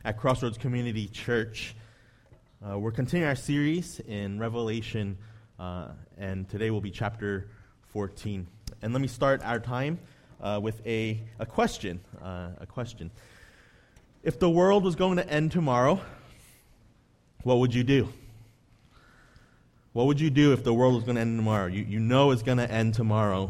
at Crossroads Community Church. We're continuing our series in Revelation, and today will be chapter 14. And let me start our time with a question. If the world was going to end tomorrow, what would you do? What would you do if the world was going to end tomorrow? You know it's going to end tomorrow.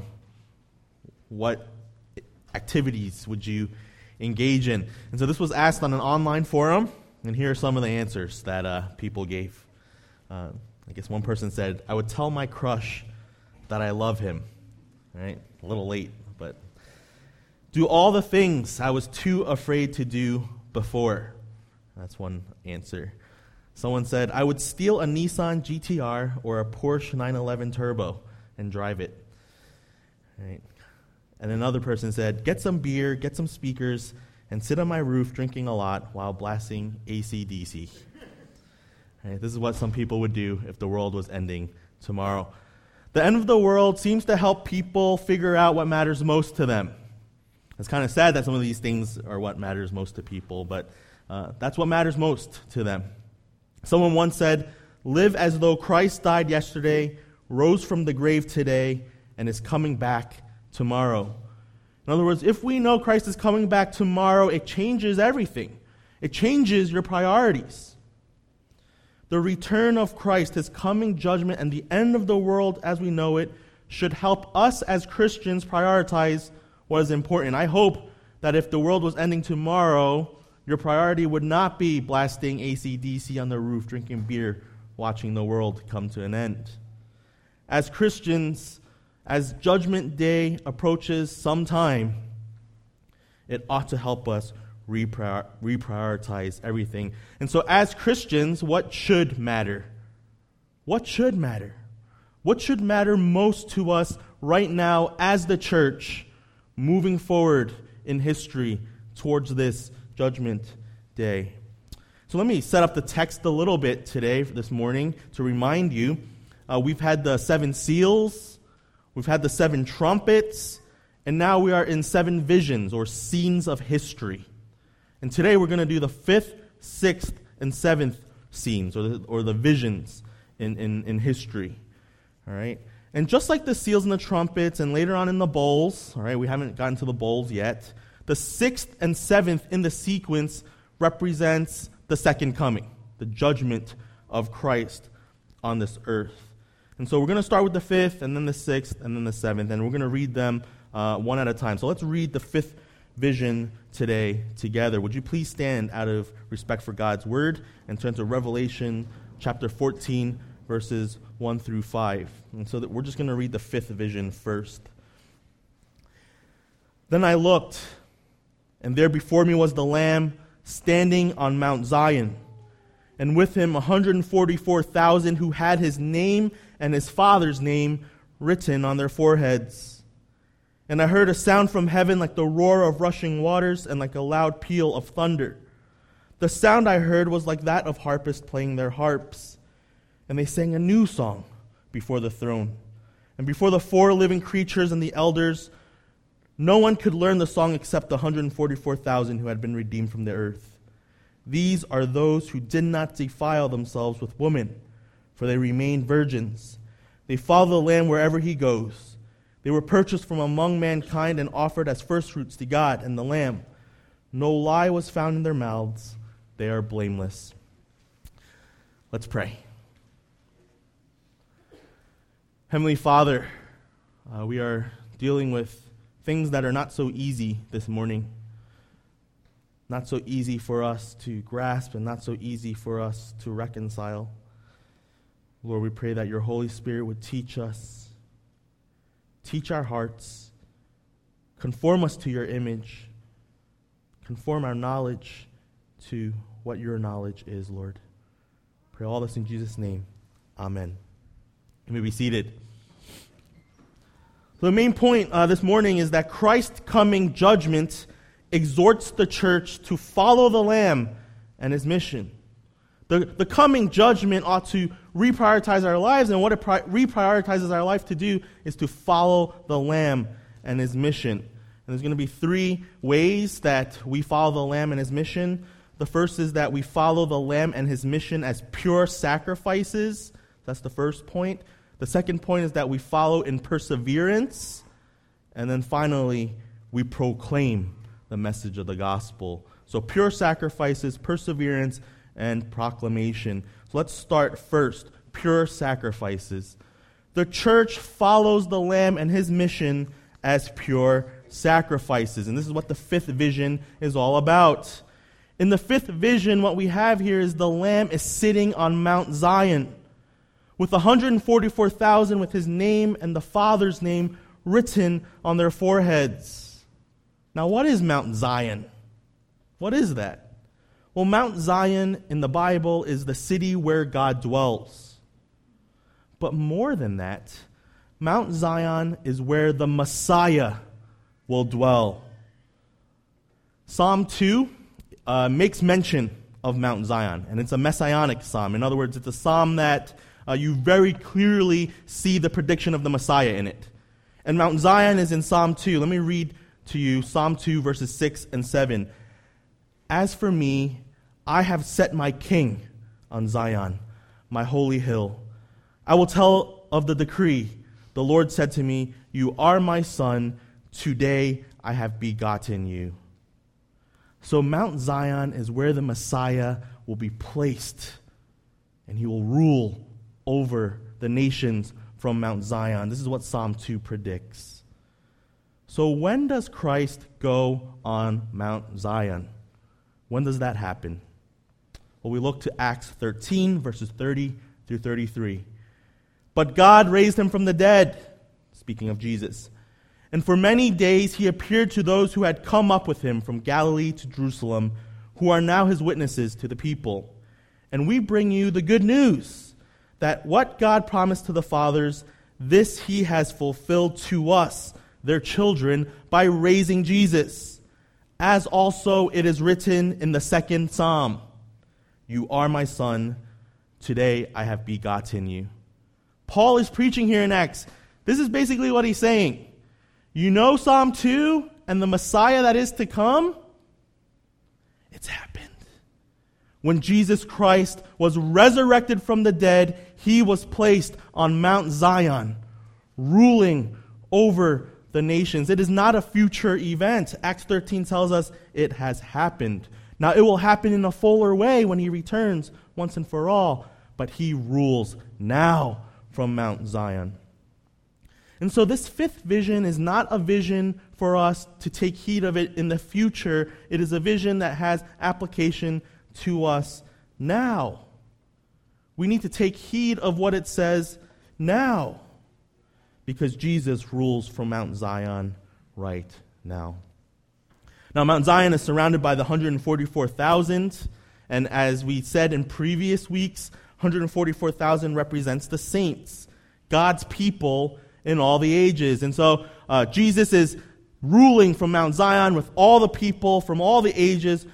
What activities would you engage in? And so this was asked on an online forum, and here are some of the answers that people gave. I guess one person said, I would tell my crush that I love him. Right? A little late, but do all the things I was too afraid to do before. That's one answer. Someone said, I would steal a Nissan GTR or a Porsche 911 Turbo and drive it. Right? And another person said, get some beer, get some speakers, and sit on my roof drinking a lot while blasting AC/DC. Right? This is what some people would do if the world was ending tomorrow. The end of the world seems to help people figure out what matters most to them. It's kind of sad that some of these things are what matters most to people, but that's what matters most to them. Someone once said, live as though Christ died yesterday, rose from the grave today, and is coming back tomorrow. In other words, if we know Christ is coming back tomorrow, it changes everything. It changes your priorities. The return of Christ, His coming judgment, and the end of the world as we know it should help us as Christians prioritize what is important. I hope that if the world was ending tomorrow, your priority would not be blasting AC/DC on the roof, drinking beer, watching the world come to an end. As Christians, as Judgment Day approaches sometime, it ought to help us reprioritize everything. And so as Christians, what should matter? What should matter? What should matter most to us right now as the church moving forward in history towards this Judgment Day? So let me set up the text a little bit today, this morning, to remind you. We've had the 7 seals. We've had the 7 trumpets, and now we are in 7 visions or scenes of history. And today we're going to do the 5th, 6th, and 7th scenes or the visions in history. All right? And just like the seals and the trumpets and later on in the bowls, all right, we haven't gotten to the bowls yet, the 6th and 7th in the sequence represents the second coming, the judgment of Christ on this earth. And so we're going to start with the 5th, and then the 6th, and then the 7th, and we're going to read them one at a time. So let's read the 5th vision today together. Would you please stand out of respect for God's word and turn to Revelation chapter 14, verses 1 through 5. And so that we're just going to read the 5th vision first. Then I looked, and there before me was the Lamb standing on Mount Zion, and with him 144,000 who had his name and his Father's name written on their foreheads. And I heard a sound from heaven like the roar of rushing waters and like a loud peal of thunder. The sound I heard was like that of harpists playing their harps. And they sang a new song before the throne. And before the 4 living creatures and the elders, no one could learn the song except the 144,000 who had been redeemed from the earth. These are those who did not defile themselves with women, for they remained virgins. They follow the Lamb wherever he goes. They were purchased from among mankind and offered as firstfruits to God and the Lamb. No lie was found in their mouths. They are blameless. Let's pray. Heavenly Father, we are dealing with things that are not so easy this morning. Not so easy for us to grasp and not so easy for us to reconcile. Lord, we pray that your Holy Spirit would teach us, teach our hearts, conform us to your image, conform our knowledge to what your knowledge is, Lord. Pray all this in Jesus' name. Amen. You may be seated. So the main point this morning is that Christ's coming judgment exhorts the church to follow the Lamb and his mission. The coming judgment ought to reprioritize our lives, and what it reprioritizes our life to do is to follow the Lamb and his mission. And there's going to be 3 ways that we follow the Lamb and his mission. The first is that we follow the Lamb and his mission as pure sacrifices. That's the first point. The second point is that we follow in perseverance. And then finally, we proclaim the message of the gospel. So pure sacrifices, perseverance, and proclamation. So let's start first. Pure sacrifices. The church follows the Lamb and his mission as pure sacrifices. And this is what the fifth vision is all about. In the fifth vision, what we have here is the Lamb is sitting on Mount Zion with 144,000 with his name and the Father's name written on their foreheads. Now, what is Mount Zion? What is that? Well, Mount Zion in the Bible is the city where God dwells. But more than that, Mount Zion is where the Messiah will dwell. Psalm 2 makes mention of Mount Zion, and it's a messianic psalm. In other words, it's a psalm that you very clearly see the prediction of the Messiah in it. And Mount Zion is in Psalm 2. Let me read to you Psalm 2, verses 6 and 7. As for me, I have set my king on Zion, my holy hill. I will tell of the decree. The Lord said to me, you are my son. Today I have begotten you. So Mount Zion is where the Messiah will be placed, and he will rule over the nations from Mount Zion. This is what Psalm 2 predicts. So when does Christ go on Mount Zion? When does that happen? Well, we look to Acts 13, verses 30 through 33. But God raised him from the dead, speaking of Jesus. And for many days he appeared to those who had come up with him from Galilee to Jerusalem, who are now his witnesses to the people. And we bring you the good news, that what God promised to the fathers, this he has fulfilled to us, their children, by raising Jesus. As also it is written in the second psalm, you are my son, today I have begotten you. Paul is preaching here in Acts. This is basically what he's saying. You know Psalm 2 and the Messiah that is to come? It's happened. When Jesus Christ was resurrected from the dead, he was placed on Mount Zion, ruling over the nations. It is not a future event. Acts 13 tells us it has happened. Now, it will happen in a fuller way when he returns once and for all, but he rules now from Mount Zion. And so this fifth vision is not a vision for us to take heed of it in the future. It is a vision that has application to us now. We need to take heed of what it says now, because Jesus rules from Mount Zion right now. Now, Mount Zion is surrounded by the 144,000, and as we said in previous weeks, 144,000 represents the saints, God's people in all the ages. And so Jesus is ruling from Mount Zion with all the people from all the ages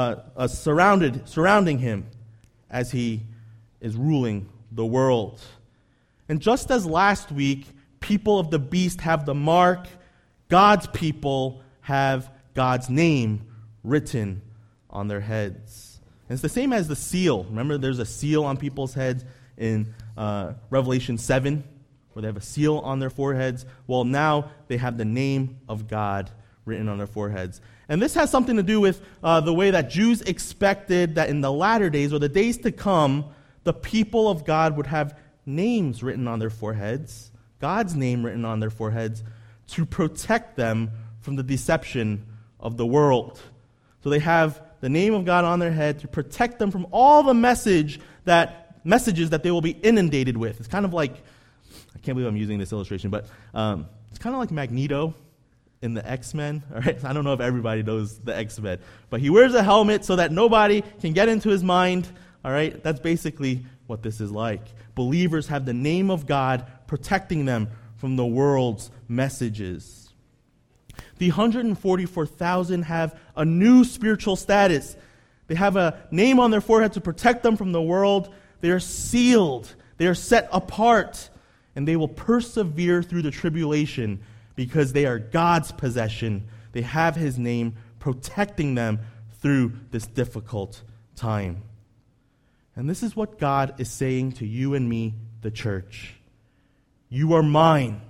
surrounding him as he is ruling the world. And just as last week, people of the beast have the mark, God's people have God's name written on their heads. And it's the same as the seal. Remember, there's a seal on people's heads in Revelation 7, where they have a seal on their foreheads. Well, now they have the name of God written on their foreheads. And this has something to do with the way that Jews expected that in the latter days, or the days to come, the people of God would have names written on their foreheads, God's name written on their foreheads, to protect them from the deception of the world. So they have the name of God on their head to protect them from all the messages that they will be inundated with. It's kind of like, I can't believe I'm using this illustration, but it's kind of like Magneto in the X-Men. All right, I don't know if everybody knows the X-Men, but he wears a helmet so that nobody can get into his mind. All right, that's basically what this is like. Believers have the name of God protecting them from the world's messages. The 144,000 have a new spiritual status. They have a name on their forehead to protect them from the world. They are sealed. They are set apart. And they will persevere through the tribulation because they are God's possession. They have his name protecting them through this difficult time. And this is what God is saying to you and me, the church. You are mine.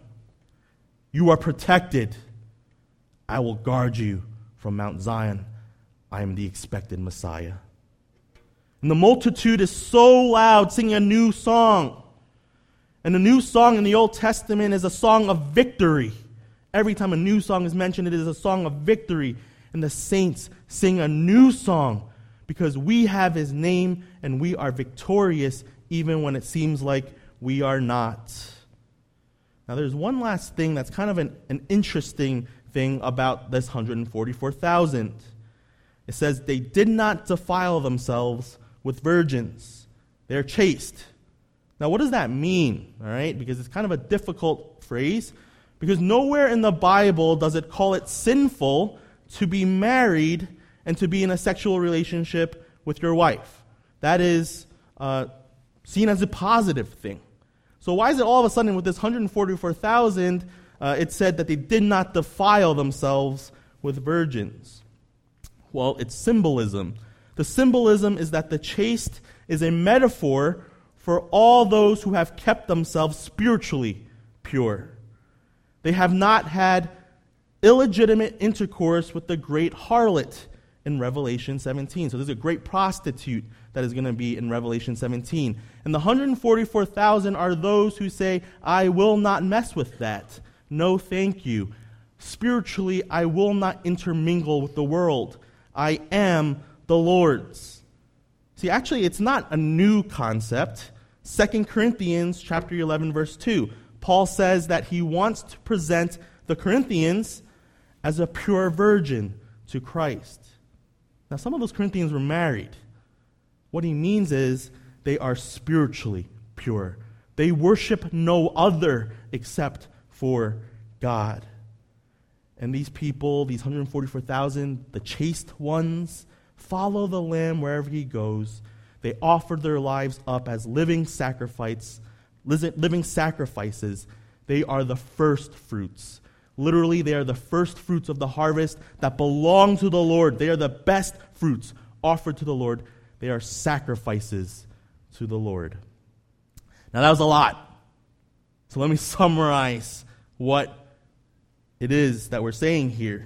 You are protected. I will guard you from Mount Zion. I am the expected Messiah. And the multitude is so loud, singing a new song. And the new song in the Old Testament is a song of victory. Every time a new song is mentioned, it is a song of victory. And the saints sing a new song because we have his name and we are victorious even when it seems like we are not. Now there's one last thing that's kind of an interesting thing about this 144,000. It says they did not defile themselves with virgins. They're chaste. Now what does that mean? All right, because it's kind of a difficult phrase, because nowhere in the Bible does it call it sinful to be married and to be in a sexual relationship with your wife. That is seen as a positive thing. So why is it all of a sudden with this 144,000, it said that they did not defile themselves with virgins? Well, it's symbolism. The symbolism is that the chaste is a metaphor for all those who have kept themselves spiritually pure. They have not had illegitimate intercourse with the great harlot in Revelation 17. So there's a great prostitute that is going to be in Revelation 17. And the 144,000 are those who say, I will not mess with that. No, thank you. Spiritually, I will not intermingle with the world. I am the Lord's. See, actually, it's not a new concept. 2 Corinthians chapter 11, verse 2. Paul says that he wants to present the Corinthians as a pure virgin to Christ. Now, some of those Corinthians were married. What he means is they are spiritually pure. They worship no other except for God. And these people, these 144,000, the chaste ones, follow the Lamb wherever he goes. They offer their lives up as living sacrifices. They are the first fruits. Literally, they are the first fruits of the harvest that belong to the Lord. They are the best fruits offered to the Lord. They are sacrifices to the Lord. Now, that was a lot. So let me summarize what it is that we're saying here.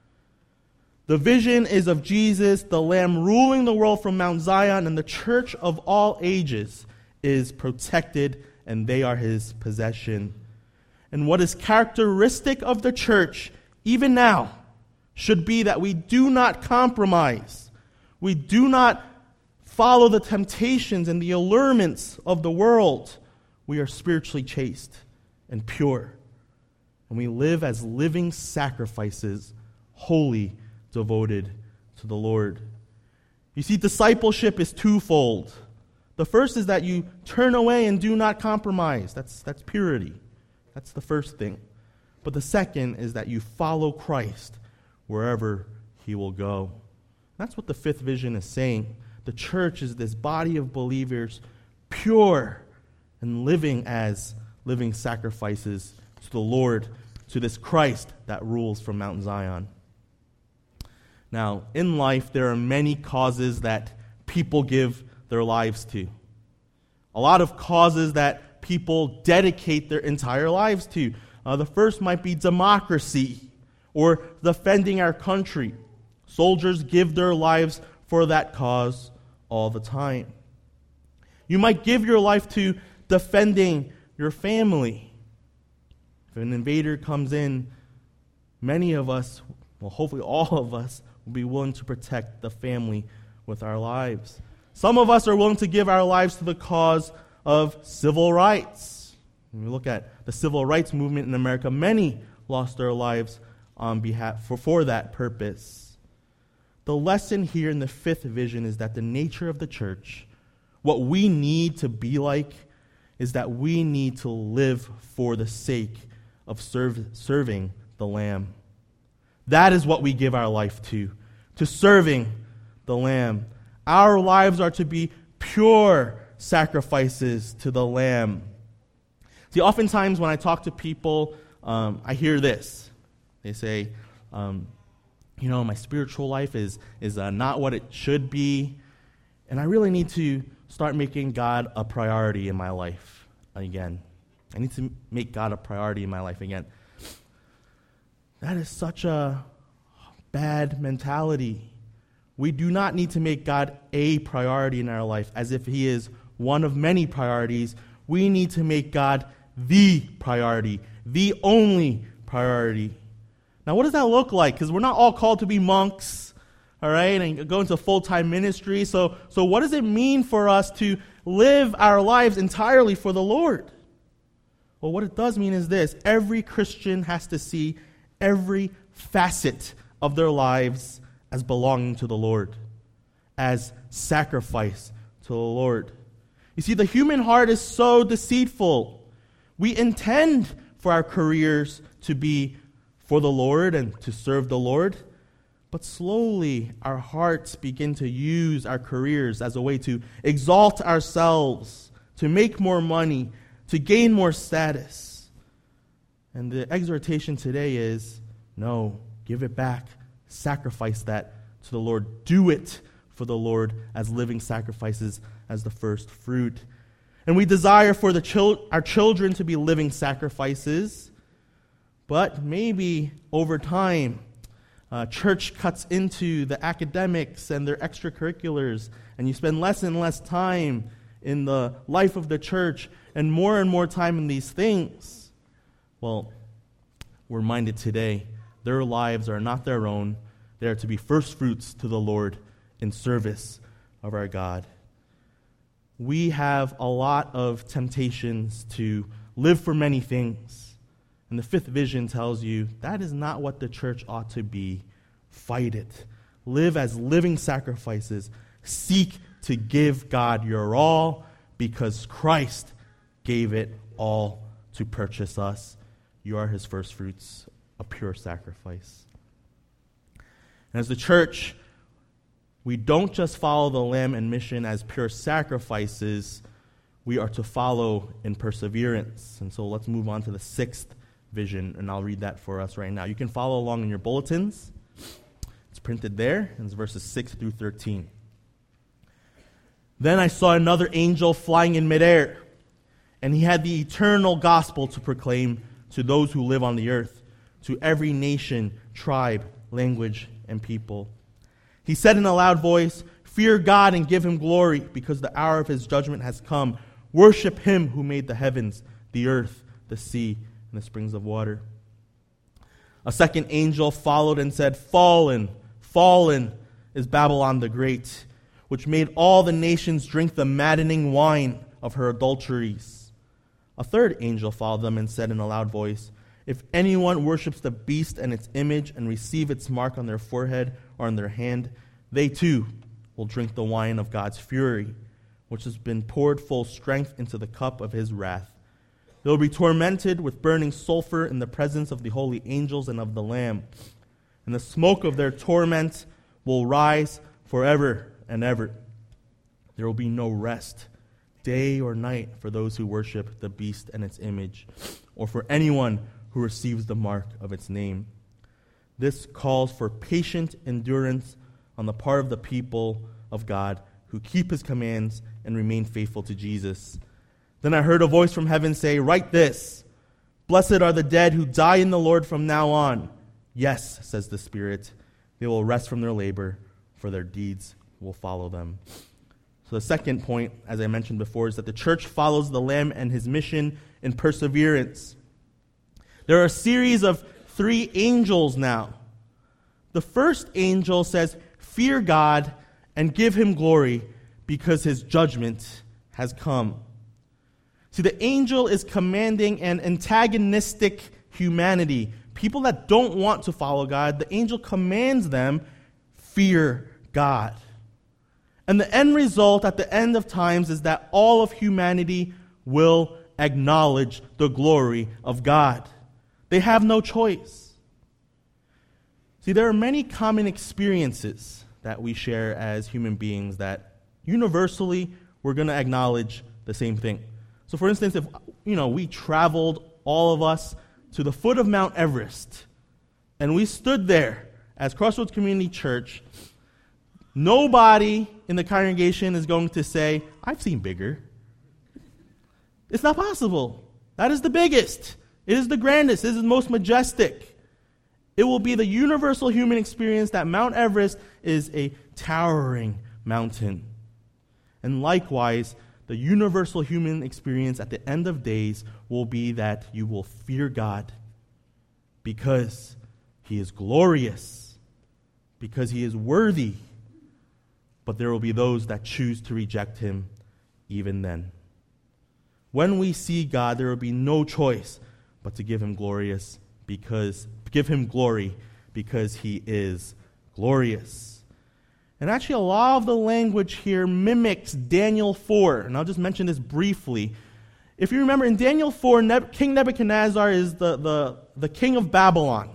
The vision is of Jesus, the Lamb ruling the world from Mount Zion, and the church of all ages is protected, and they are his possession. And what is characteristic of the church, even now, should be that we do not compromise. We do not follow the temptations and the allurements of the world. We are spiritually chaste and pure. And we live as living sacrifices, holy, devoted to the Lord. You see, discipleship is twofold. The first is that you turn away and do not compromise. That's purity. That's the first thing. But the second is that you follow Christ wherever he will go. That's what the fifth vision is saying. The church is this body of believers, pure and living as living sacrifices to the Lord, to this Christ that rules from Mount Zion. Now, in life, there are many causes that people give their lives to. A lot of causes that people dedicate their entire lives to. The first might be democracy or defending our country. Soldiers give their lives for that cause all the time. You might give your life to defending your family. If an invader comes in, many of us, well, hopefully all of us, will be willing to protect the family with our lives. Some of us are willing to give our lives to the cause of civil rights. When we look at the civil rights movement in America, many lost their lives on behalf for that purpose. The lesson here in the fifth vision is that the nature of the church, what we need to be like, is that we need to live for the sake of serving the Lamb. That is what we give our life to serving the Lamb. Our lives are to be pure sacrifices to the Lamb. See, oftentimes when I talk to people, I hear this. They say, my spiritual life is not what it should be, and I really need to start making God a priority in my life again. I need to make God a priority in my life again. That is such a bad mentality. We do not need to make God a priority in our life as if he is one of many priorities. We need to make God the priority, the only priority. Now, what does that look like? Because we're not all called to be monks, all right, and go into full-time ministry. So what does it mean for us to live our lives entirely for the Lord? Well, what it does mean is this. Every Christian has to see every facet of their lives as belonging to the Lord, as sacrifice to the Lord. You see, the human heart is so deceitful. We intend for our careers to be for the Lord and to serve the Lord, but slowly our hearts begin to use our careers as a way to exalt ourselves, to make more money, to gain more status. And the exhortation today is, no, give it back. Sacrifice that to the Lord. Do it for the Lord as living sacrifices, as the first fruit. And we desire for our children to be living sacrifices, but maybe over time, church cuts into the academics and their extracurriculars, and you spend less and less time in the life of the church and more time in these things. Well, we're reminded today, their lives are not their own. They are to be first fruits to the Lord in service of our God. We have a lot of temptations to live for many things. And the fifth vision tells you that is not what the church ought to be. Fight it. Live as living sacrifices. Seek to give God your all because Christ gave it all to purchase us. You are his first fruits, a pure sacrifice. And as the church, we don't just follow the Lamb and mission as pure sacrifices. We are to follow in perseverance. And so let's move on to the sixth vision, and I'll read that for us right now. You can follow along in your bulletins. It's printed there, and it's verses 6 through 13. Then I saw another angel flying in midair, and he had the eternal gospel to proclaim to those who live on the earth, to every nation, tribe, language, and people. He said in a loud voice, "Fear God and give him glory, because the hour of his judgment has come. Worship him who made the heavens, the earth, the sea, and the springs of water." A second angel followed and said, "Fallen, fallen is Babylon the Great, which made all the nations drink the maddening wine of her adulteries." A third angel followed them and said in a loud voice, "If anyone worships the beast and its image and receive its mark on their forehead or on their hand, they too will drink the wine of God's fury, which has been poured full strength into the cup of his wrath. They will be tormented with burning sulfur in the presence of the holy angels and of the Lamb. And the smoke of their torment will rise forever and ever. There will be no rest, day or night, for those who worship the beast and its image, or for anyone who receives the mark of its name." This calls for patient endurance on the part of the people of God who keep his commands and remain faithful to Jesus. Then I heard a voice from heaven say, "Write this, blessed are the dead who die in the Lord from now on. Yes, says the Spirit, they will rest from their labor, for their deeds will follow them." So the second point, as I mentioned before, is that the church follows the Lamb and his mission in perseverance. There are a series of 3 angels now. The first angel says, "Fear God and give him glory, because his judgment has come." See, the angel is commanding an antagonistic humanity, people that don't want to follow God. The angel commands them, fear God. And the end result at the end of times is that all of humanity will acknowledge the glory of God. They have no choice. See, there are many common experiences that we share as human beings that universally we're going to acknowledge the same thing. So for instance, if we traveled, all of us, to the foot of Mount Everest, and we stood there as Crossroads Community Church, nobody in the congregation is going to say, I've seen bigger. It's not possible. That is the biggest. It is the grandest. It is the most majestic. It will be the universal human experience that Mount Everest is a towering mountain. And likewise, the universal human experience at the end of days will be that you will fear God because He is glorious, because He is worthy. But there will be those that choose to reject Him even then. When we see God, there will be no choice but to give Him glory because He is glorious. And actually, a lot of the language here mimics Daniel 4. And I'll just mention this briefly. If you remember, in Daniel 4, King Nebuchadnezzar is the king of Babylon.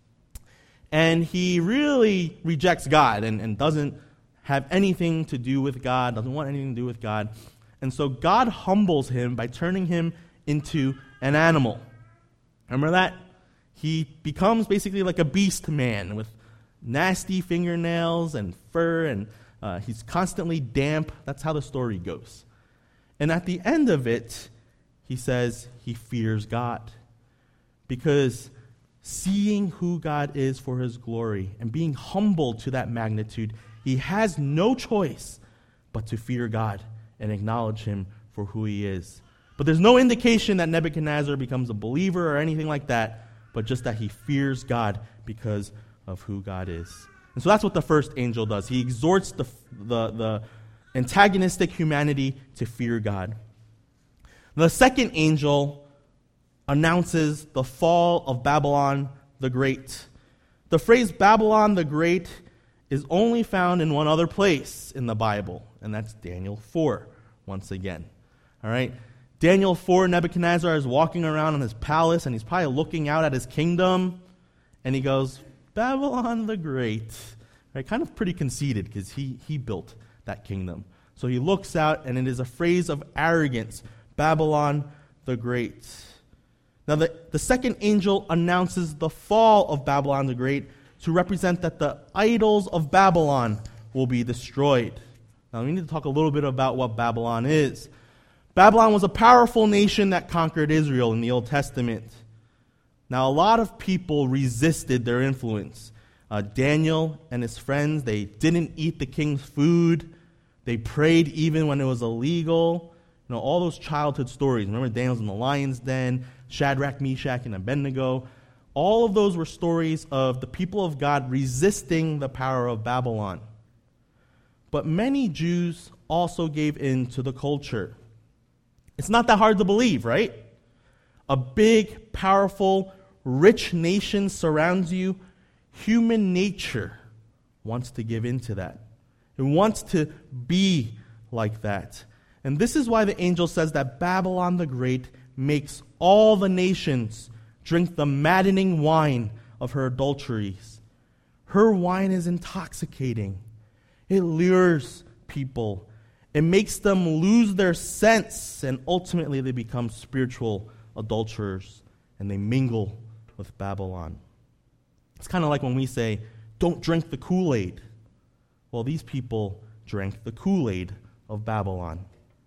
And he really rejects God and doesn't have anything to do with God, doesn't want anything to do with God. And so God humbles him by turning him into an animal. Remember that? He becomes basically like a beast man with nasty fingernails and fur, and he's constantly damp. That's how the story goes. And at the end of it, he says he fears God. Because seeing who God is for His glory and being humbled to that magnitude, he has no choice but to fear God and acknowledge Him for who He is. But there's no indication that Nebuchadnezzar becomes a believer or anything like that, but just that he fears God because of who God is. And so that's what the first angel does. He exhorts the antagonistic humanity to fear God. The second angel announces the fall of Babylon the Great. The phrase Babylon the Great is only found in one other place in the Bible, and that's Daniel 4, once again. All right? Daniel 4, Nebuchadnezzar is walking around in his palace, and he's probably looking out at his kingdom, and he goes, Babylon the Great. Right? Kind of pretty conceited because he built that kingdom. So he looks out, and it is a phrase of arrogance, Babylon the Great. Now the second angel announces the fall of Babylon the Great to represent that the idols of Babylon will be destroyed. Now we need to talk a little bit about what Babylon is. Babylon was a powerful nation that conquered Israel in the Old Testament. Now, a lot of people resisted their influence. Daniel and his friends, they didn't eat the king's food. They prayed even when it was illegal. You know, all those childhood stories. Remember, Daniel's in the lion's den, Shadrach, Meshach, and Abednego. All of those were stories of the people of God resisting the power of Babylon. But many Jews also gave in to the culture. It's not that hard to believe, right? A big, powerful, rich nation surrounds you. Human nature wants to give in to that. It wants to be like that. And this is why the angel says that Babylon the Great makes all the nations drink the maddening wine of her adulteries. Her wine is intoxicating. It lures people. It makes them lose their sense, and ultimately they become spiritual adulterers, and they mingle with Babylon. It's kind of like when we say, don't drink the Kool-Aid. Well, these people drank the Kool-Aid of Babylon.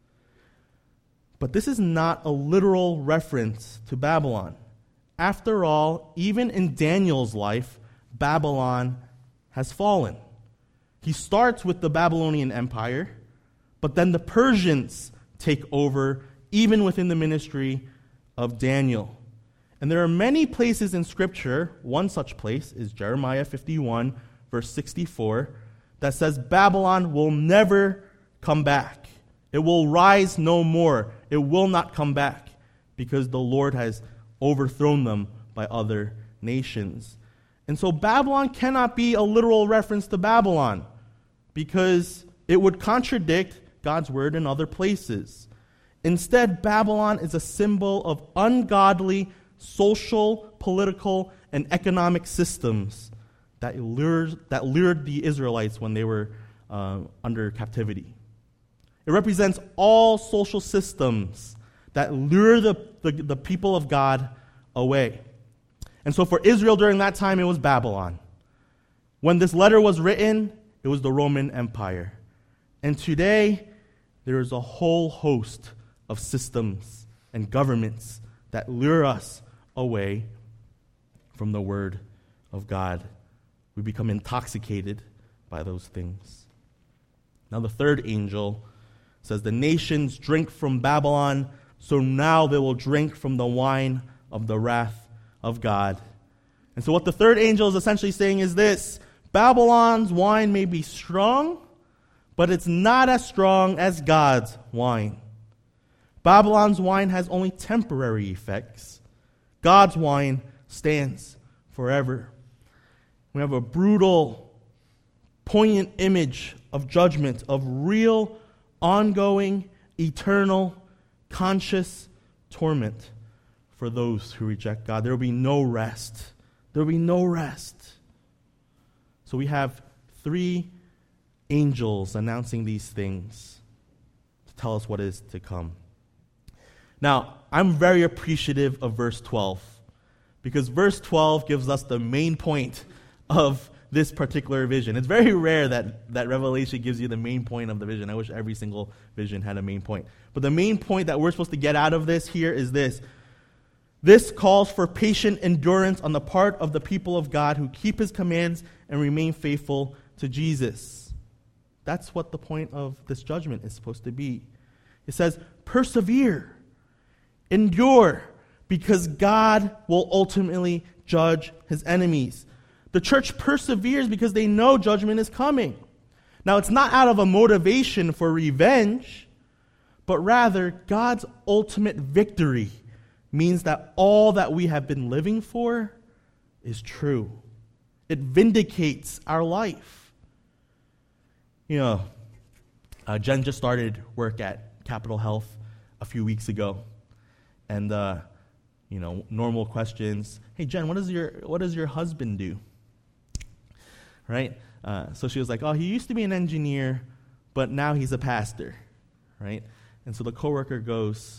But this is not a literal reference to Babylon. After all, even in Daniel's life, Babylon has fallen. He starts with the Babylonian Empire, but then the Persians take over, even within the ministry of Daniel. And there are many places in Scripture, one such place is Jeremiah 51, verse 64, that says Babylon will never come back. It will rise no more. It will not come back because the Lord has overthrown them by other nations. And so Babylon cannot be a literal reference to Babylon because it would contradict God's word in other places. Instead, Babylon is a symbol of ungodly social, political, and economic systems that lured the Israelites when they were under captivity. It represents all social systems that lure the people of God away. And so for Israel during that time, it was Babylon. When this letter was written, it was the Roman Empire. And today, there is a whole host of systems and governments that lure us away from the Word of God. We become intoxicated by those things. Now the third angel says, the nations drink from Babylon, so now they will drink from the wine of the wrath of God. And so what the third angel is essentially saying is this: Babylon's wine may be strong, but it's not as strong as God's wine. Babylon's wine has only temporary effects. God's wine stands forever. We have a brutal, poignant image of judgment, of real, ongoing, eternal, conscious torment for those who reject God. There will be no rest. There will be no rest. So we have 3 angels announcing these things to tell us what is to come. Now, I'm very appreciative of verse 12, because verse 12 gives us the main point of this particular vision. It's very rare that Revelation gives you the main point of the vision. I wish every single vision had a main point. But the main point that we're supposed to get out of this here is this. This calls for patient endurance on the part of the people of God who keep His commands and remain faithful to Jesus. That's what the point of this judgment is supposed to be. It says, persevere, endure, because God will ultimately judge His enemies. The church perseveres because they know judgment is coming. Now, it's not out of a motivation for revenge, but rather God's ultimate victory means that all that we have been living for is true. It vindicates our life. You know, Jen just started work at Capital Health a few weeks ago. And, normal questions. Hey, Jen, what does your husband do? Right? So she was like, oh, he used to be an engineer, but now he's a pastor. Right? And so the coworker goes,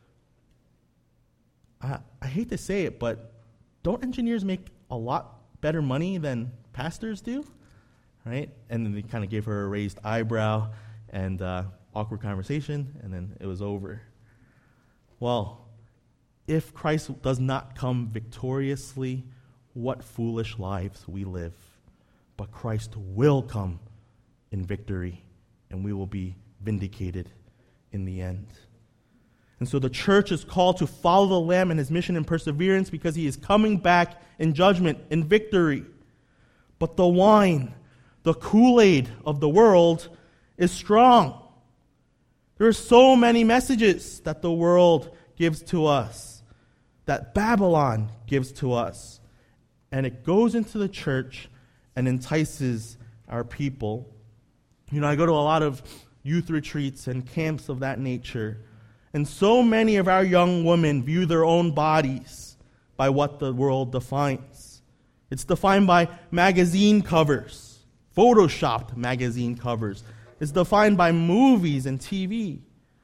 I hate to say it, but don't engineers make a lot better money than pastors do? Right? And then they kind of gave her a raised eyebrow and awkward conversation, and then it was over. Well, if Christ does not come victoriously, what foolish lives we live. But Christ will come in victory, and we will be vindicated in the end. And so the church is called to follow the Lamb in His mission and perseverance because He is coming back in judgment, in victory. But the wine, the Kool-Aid of the world, is strong. There are so many messages that the world gives to us, that Babylon gives to us. And it goes into the church and entices our people. I go to a lot of youth retreats and camps of that nature. And so many of our young women view their own bodies by what the world defines. It's defined by magazine covers, photoshopped magazine covers. It's defined by movies and TV.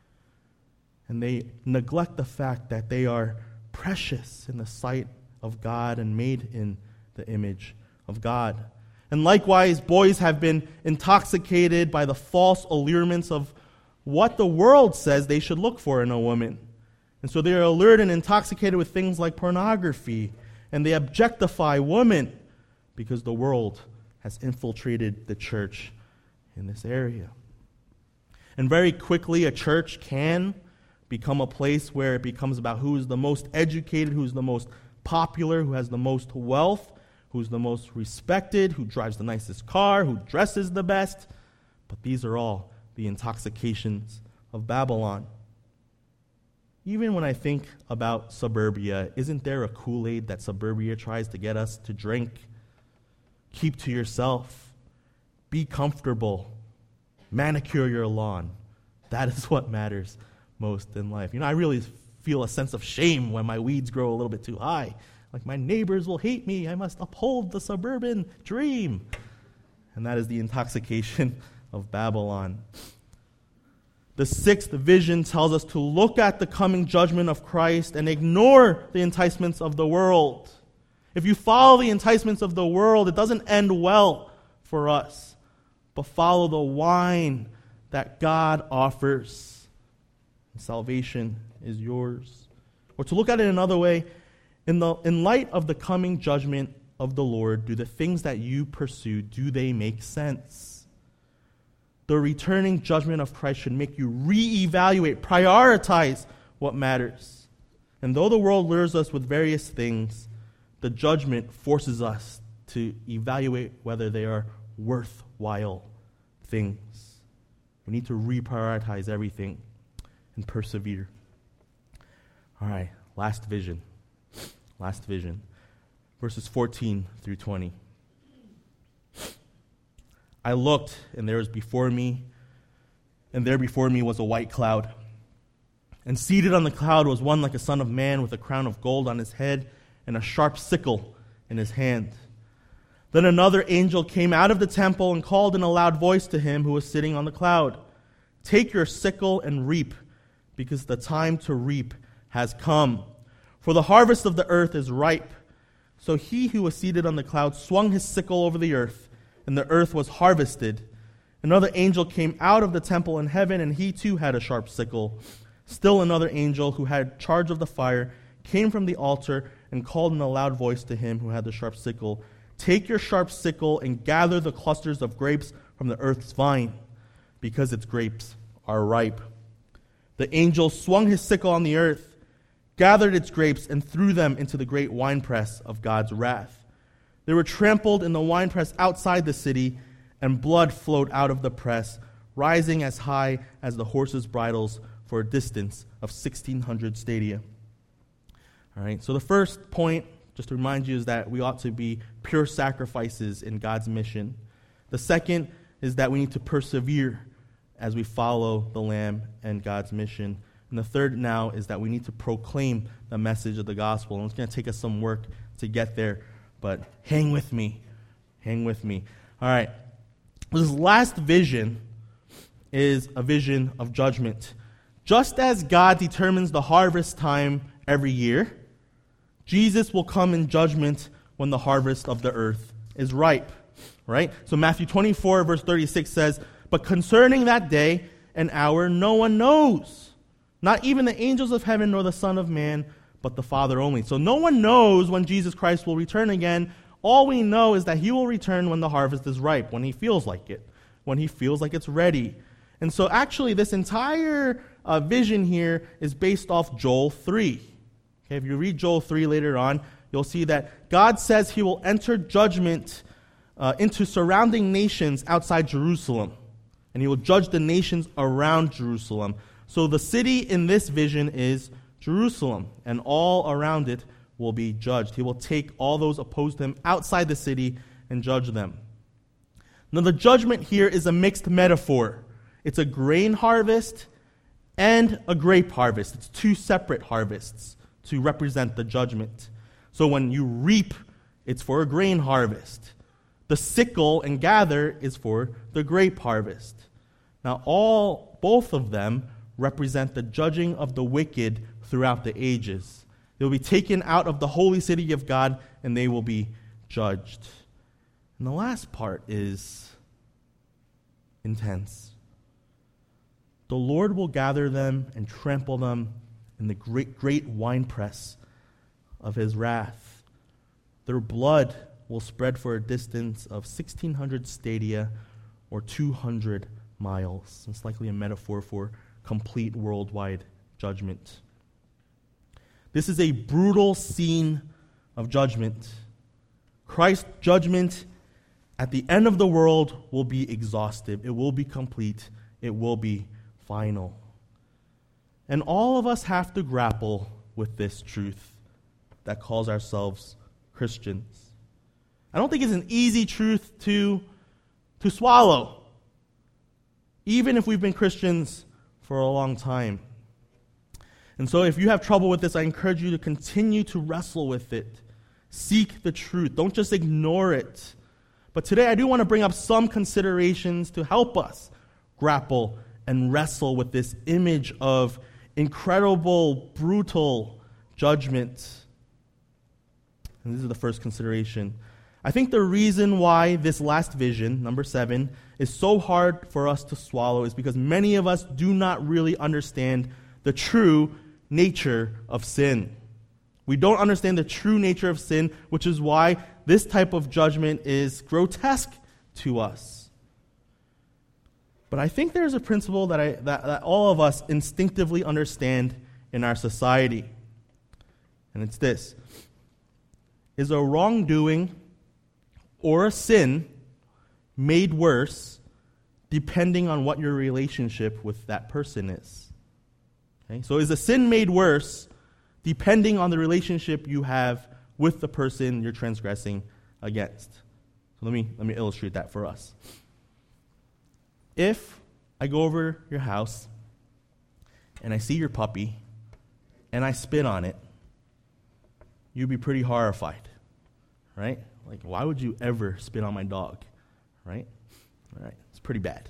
And they neglect the fact that they are precious in the sight of God and made in the image of God. And likewise, boys have been intoxicated by the false allurements of what the world says they should look for in a woman. And so they are allured and intoxicated with things like pornography, and they objectify women because the world has infiltrated the church in this area. And very quickly, a church can become a place where it becomes about who is the most educated, who's the most popular, who has the most wealth, who's the most respected, who drives the nicest car, who dresses the best. But these are all the intoxications of Babylon. Even when I think about suburbia, isn't there a Kool-Aid that suburbia tries to get us to drink? Keep to yourself. Be comfortable. Manicure your lawn. That is what matters most in life. I really feel a sense of shame when my weeds grow a little bit too high. Like, my neighbors will hate me. I must uphold the suburban dream. And that is the intoxication of Babylon. The sixth vision tells us to look at the coming judgment of Christ and ignore the enticements of the world. If you follow the enticements of the world, it doesn't end well for us, but follow the wine that God offers. Salvation is yours. Or to look at it another way, in light of the coming judgment of the Lord, do the things that you pursue, do they make sense? The returning judgment of Christ should make you reevaluate, prioritize what matters. And though the world lures us with various things, the judgment forces us to evaluate whether they are worthwhile things. We need to reprioritize everything and persevere. All right, last vision. Last vision. Verses 14 through 20. I looked, and there before me was a white cloud. And seated on the cloud was one like a son of man with a crown of gold on his head and a sharp sickle in his hand. Then another angel came out of the temple and called in a loud voice to him who was sitting on the cloud, "Take your sickle and reap, because the time to reap has come. For the harvest of the earth is ripe." So he who was seated on the cloud swung his sickle over the earth, and the earth was harvested. Another angel came out of the temple in heaven, and he too had a sharp sickle. Still another angel who had charge of the fire came from the altar and called in a loud voice to him who had the sharp sickle, "Take your sharp sickle and gather the clusters of grapes from the earth's vine, because its grapes are ripe." The angel swung his sickle on the earth, gathered its grapes, and threw them into the great winepress of God's wrath. They were trampled in the winepress outside the city, and blood flowed out of the press, rising as high as the horses' bridles for a distance of 1,600 stadia. All right, so the first point, just to remind you, is that we ought to be pure sacrifices in God's mission. The second is that we need to persevere as we follow the Lamb and God's mission. And the third now is that we need to proclaim the message of the gospel. And it's going to take us some work to get there, but hang with me. Hang with me. All right. This last vision is a vision of judgment. Just as God determines the harvest time every year, Jesus will come in judgment when the harvest of the earth is ripe. Right? So Matthew 24, verse 36 says, "But concerning that day and hour, no one knows. Not even the angels of heaven nor the Son of Man, but the Father only." So no one knows when Jesus Christ will return again. All we know is that he will return when the harvest is ripe, when he feels like it, when he feels like it's ready. And so actually this entire vision here is based off Joel 3. Okay, if you read Joel 3 later on, you'll see that God says he will enter judgment into surrounding nations outside Jerusalem. And he will judge the nations around Jerusalem. So the city in this vision is Jerusalem, and all around it will be judged. He will take all those opposed to him outside the city and judge them. Now the judgment here is a mixed metaphor. It's a grain harvest and a grape harvest. It's two separate harvests to represent the judgment. So when you reap, it's for a grain harvest. The sickle and gather is for the grape harvest. Now both of them represent the judging of the wicked throughout the ages. They will be taken out of the holy city of God, and they will be judged. And the last part is intense. The Lord will gather them and trample them in the great winepress of his wrath. Their blood will spread for a distance of 1,600 stadia or 200 miles. It's likely a metaphor for complete worldwide judgment. This is a brutal scene of judgment. Christ's judgment at the end of the world will be exhaustive. It will be complete. It will be final. And all of us have to grapple with this truth that calls ourselves Christians. I don't think it's an easy truth to swallow, even if we've been Christians for a long time. And so if you have trouble with this, I encourage you to continue to wrestle with it. Seek the truth. Don't just ignore it. But today I do want to bring up some considerations to help us grapple and wrestle with this image of incredible, brutal judgment. And this is the first consideration. I think the reason why this last vision, number 7, is so hard for us to swallow is because many of us do not really understand the true nature of sin. We don't understand the true nature of sin, which is why this type of judgment is grotesque to us. But I think there's a principle that all of us instinctively understand in our society. And it's this. Is a wrongdoing or a sin made worse depending on what your relationship with that person is? Okay? So is a sin made worse depending on the relationship you have with the person you're transgressing against? So let me illustrate that for us. If I go over your house and I see your puppy and I spit on it, you'd be pretty horrified, right? Like, why would you ever spit on my dog, right? All right, it's pretty bad.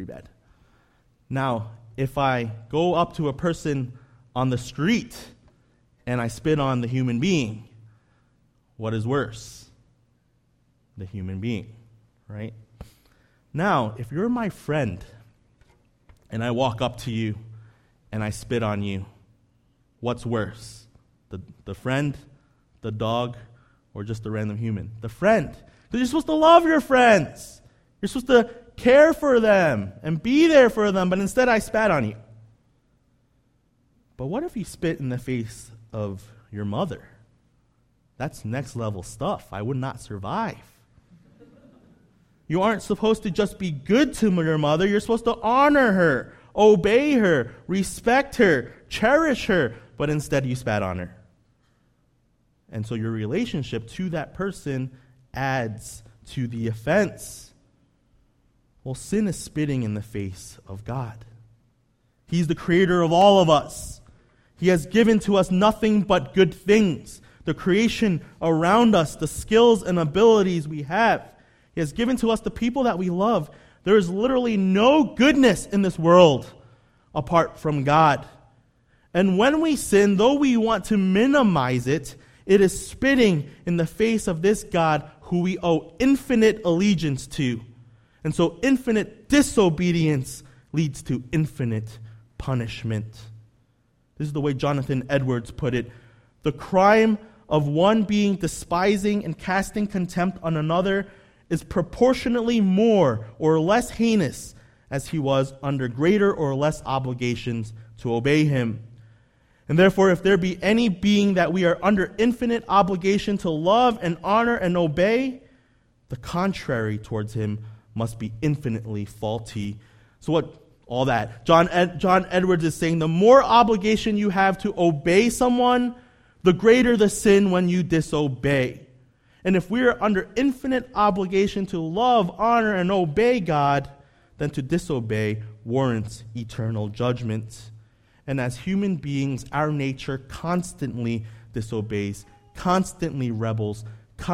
Now, if I go up to a person on the street and I spit on the human being, what is worse? The human being, right? Now, if you're my friend and I walk up to you and I spit on you, what's worse? The friend, the dog, or just the random human? The friend. Because you're supposed to love your friends. You're supposed to care for them and be there for them, but instead I spat on you. But what if you spit in the face of your mother? That's next level stuff. I would not survive. You aren't supposed to just be good to your mother. You're supposed to honor her, obey her, respect her, cherish her, but instead you spat on her. And so your relationship to that person adds to the offense. Well, sin is spitting in the face of God. He's the creator of all of us. He has given to us nothing but good things. The creation around us, the skills and abilities we have. He has given to us the people that we love. There is literally no goodness in this world apart from God. And when we sin, though we want to minimize it, it is spitting in the face of this God who we owe infinite allegiance to. And so infinite disobedience leads to infinite punishment. This is the way Jonathan Edwards put it. The crime of one being despising and casting contempt on another is proportionately more or less heinous as he was under greater or less obligations to obey him. And therefore, if there be any being that we are under infinite obligation to love and honor and obey, the contrary towards him must be infinitely faulty. So what? All that. John Edwards is saying the more obligation you have to obey someone, the greater the sin when you disobey. And if we are under infinite obligation to love, honor, and obey God, then to disobey warrants eternal judgment. And as human beings, our nature constantly disobeys, constantly rebels,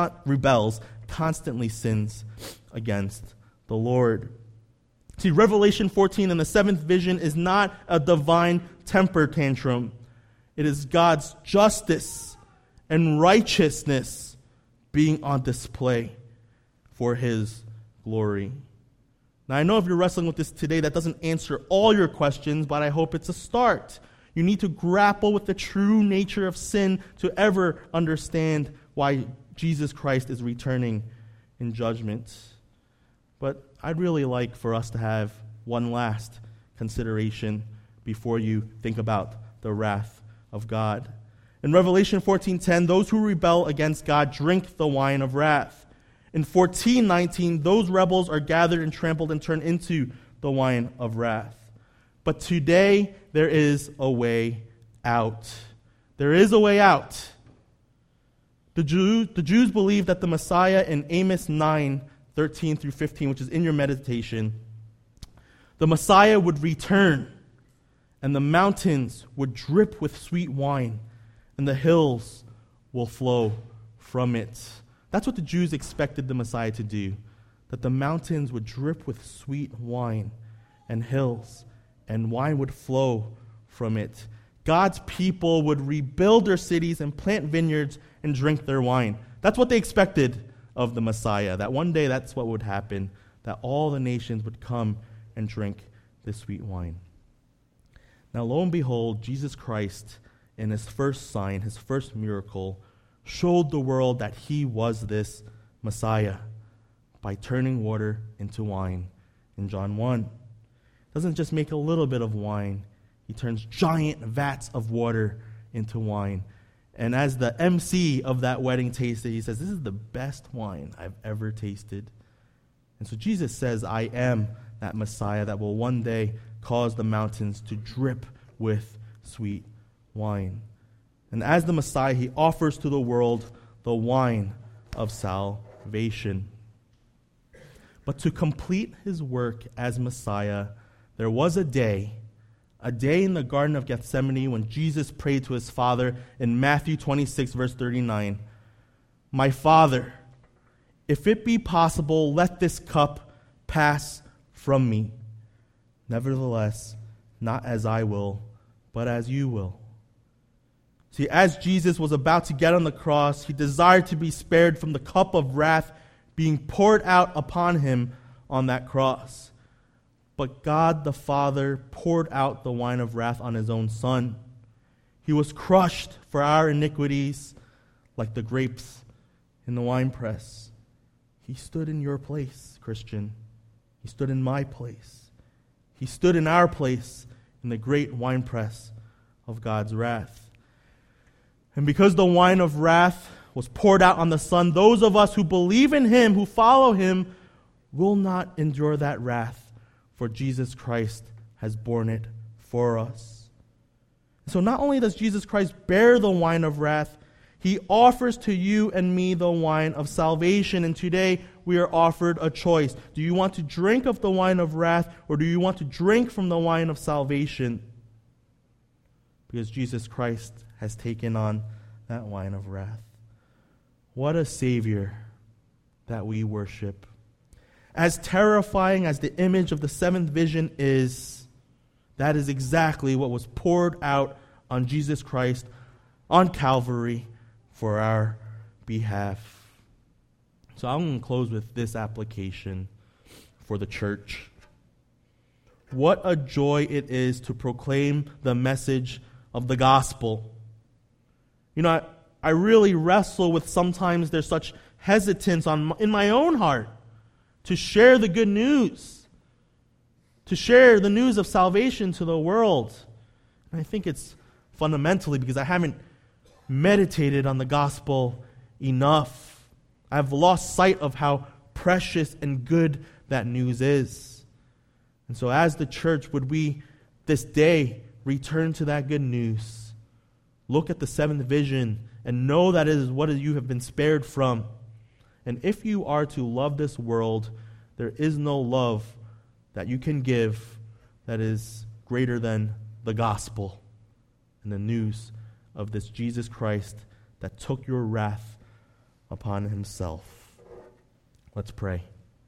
constantly sins against the Lord. See, Revelation 14 and the 7th vision is not a divine temper tantrum. It is God's justice and righteousness being on display for His glory. Now, I know if you're wrestling with this today, that doesn't answer all your questions, but I hope it's a start. You need to grapple with the true nature of sin to ever understand why Jesus Christ is returning in judgment. But I'd really like for us to have one last consideration before you think about the wrath of God. In Revelation 14:10, those who rebel against God drink the wine of wrath. In 14:19, those rebels are gathered and trampled and turned into the wine of wrath. But today, there is a way out. There is a way out. The Jews believe that the Messiah in Amos 9:13 through 15, which is in your meditation, the Messiah would return, and the mountains would drip with sweet wine, and the hills will flow from it. That's what the Jews expected the Messiah to do, that the mountains would drip with sweet wine and hills, and wine would flow from it. God's people would rebuild their cities and plant vineyards and drink their wine. That's what they expected of the Messiah, that one day that's what would happen, that all the nations would come and drink this sweet wine. Now, lo and behold, Jesus Christ, in his first sign, his first miracle, showed the world that he was this Messiah by turning water into wine in John 1. Doesn't just make a little bit of wine. He turns giant vats of water into wine. And as the MC of that wedding tasted, he says, "This is the best wine I've ever tasted." And so Jesus says, "I am that Messiah that will one day cause the mountains to drip with sweet wine." And as the Messiah, he offers to the world the wine of salvation. But to complete his work as Messiah, there was a day in the Garden of Gethsemane when Jesus prayed to his Father in Matthew 26, verse 39, "My Father, if it be possible, let this cup pass from me. Nevertheless, not as I will, but as you will." See, as Jesus was about to get on the cross, he desired to be spared from the cup of wrath being poured out upon him on that cross. But God the Father poured out the wine of wrath on his own Son. He was crushed for our iniquities like the grapes in the winepress. He stood in your place, Christian. He stood in my place. He stood in our place in the great winepress of God's wrath. And because the wine of wrath was poured out on the Son, those of us who believe in him, who follow him, will not endure that wrath, for Jesus Christ has borne it for us. So not only does Jesus Christ bear the wine of wrath, he offers to you and me the wine of salvation. And today we are offered a choice. Do you want to drink of the wine of wrath, or do you want to drink from the wine of salvation? Because Jesus Christ has taken on that wine of wrath. What a Savior that we worship. As terrifying as the image of the seventh vision is, that is exactly what was poured out on Jesus Christ on Calvary for our behalf. So I'm going to close with this application for the church. What a joy it is to proclaim the message of the gospel. You know, I really wrestle with sometimes there's such hesitance in my own heart to share the good news, to share the news of salvation to the world. And I think it's fundamentally because I haven't meditated on the gospel enough. I've lost sight of how precious and good that news is. And so as the church, would we this day return to that good news, look at the seventh vision, and know that it is what you have been spared from. And if you are to love this world, there is no love that you can give that is greater than the gospel and the news of this Jesus Christ that took your wrath upon himself. Let's pray.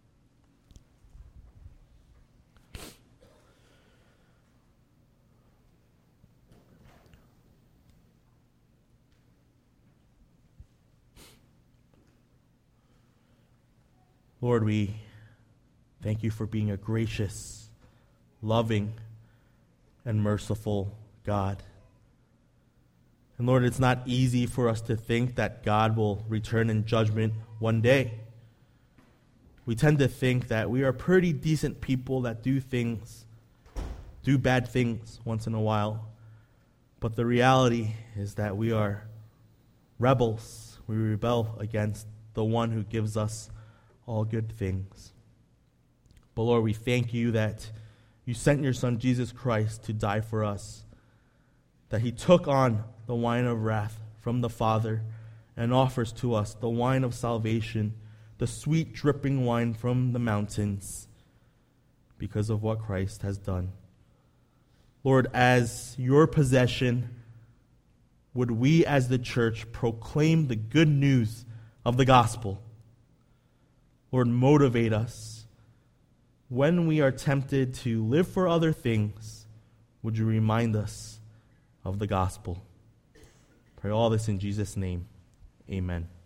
Lord, we thank you for being a gracious, loving, and merciful God. And Lord, it's not easy for us to think that God will return in judgment one day. We tend to think that we are pretty decent people that do bad things once in a while. But the reality is that we are rebels. We rebel against the one who gives us all good things. But Lord, we thank you that you sent your Son, Jesus Christ, to die for us, that he took on the wine of wrath from the Father and offers to us the wine of salvation, the sweet dripping wine from the mountains, because of what Christ has done. Lord, as your possession, would we as the church proclaim the good news of the gospel? Lord, motivate us. When we are tempted to live for other things, would you remind us of the gospel? Pray all this in Jesus' name. Amen.